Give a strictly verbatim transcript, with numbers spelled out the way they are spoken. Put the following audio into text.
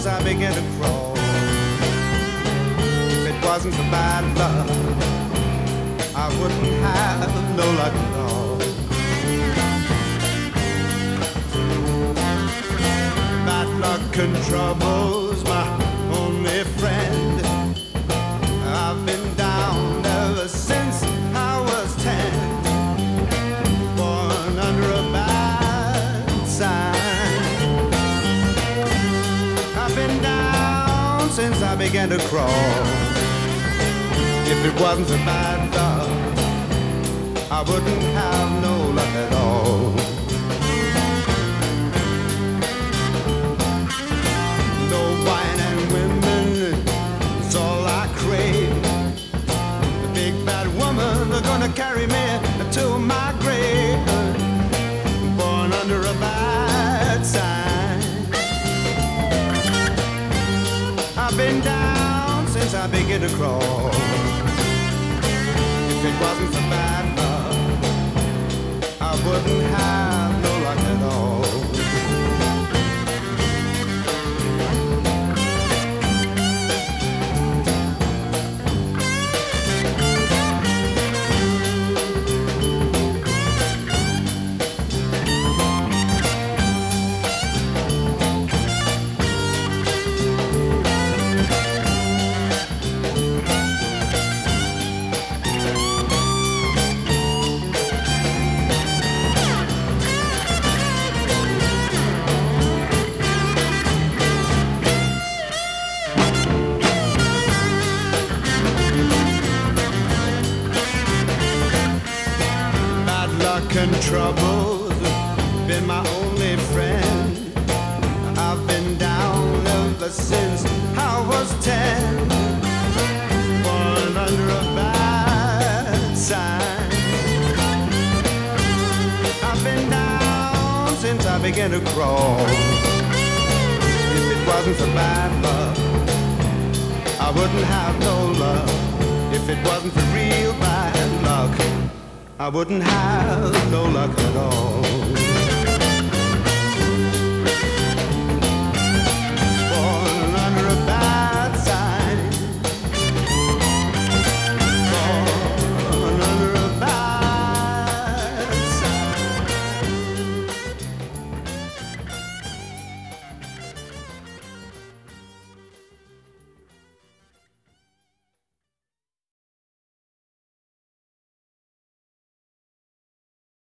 since I began to crawl. If it wasn't for bad luck, I wouldn't have no luck at all. Bad luck and trouble's my only friend. I've been down ever since I was ten, born under a bad sign. I've been down since I began to crawl. If it wasn't for bad luck, I wouldn't have no luck at all. No wine and women, it's all I crave. The big bad woman are gonna carry me to my grave, born under a bad sign. I've been down since I began to crawl. If it wasn't for bad luck, I wouldn't have no luck at all. And trouble's been my only friend. I've been down ever since I was ten, born under a bad sign. I've been down since I began to crawl. If it wasn't for bad luck, I wouldn't have no luck. If it wasn't for real bad luck, I wouldn't have no luck at all.